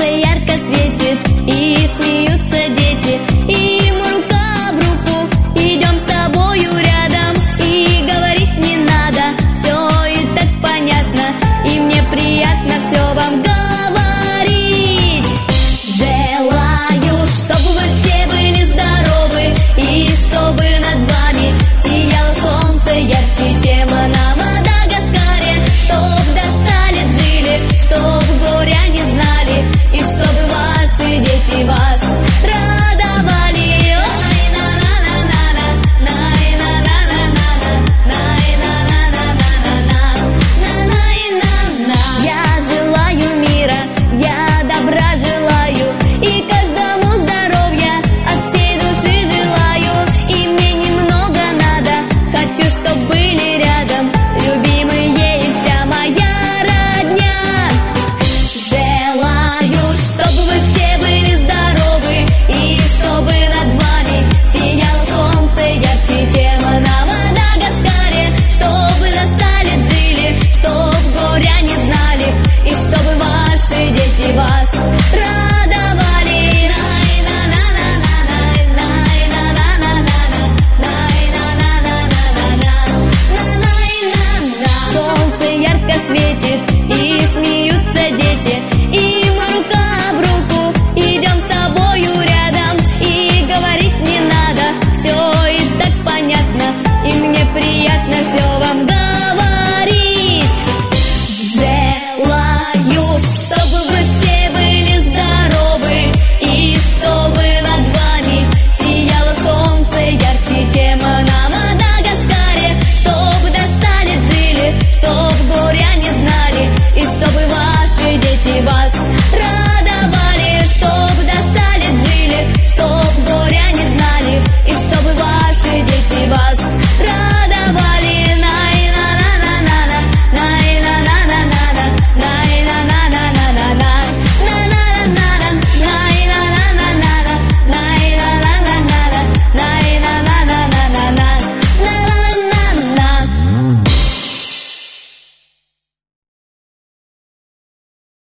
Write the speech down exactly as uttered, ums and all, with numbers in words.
ярко светит, и смеются дети, и мы рука в руку идем с тобою рядом, и говорить не надо, все и так понятно, и мне приятно все вам говорить. Желаю, чтобы вы все были здоровы, и чтобы над вами сияло солнце ярче, чем на Мадагаскаре, чтоб до ста лет жили, чтоб горя не знали, и чтобы ваши дети вас радовали. Я желаю мира, я добра желаю, и каждому здоровья от всей души желаю. И мне немного надо, хочу, чтоб были рядом любимые и вся моя родня. Желаю, чтобы вы все были здоровы, и чтобы над вами сияло солнце ярче, чем на Мадагаскаре, чтобы до ста лет жили, чтоб горя не знали, и чтобы ваши дети вас радовали. Солнце ярко светит,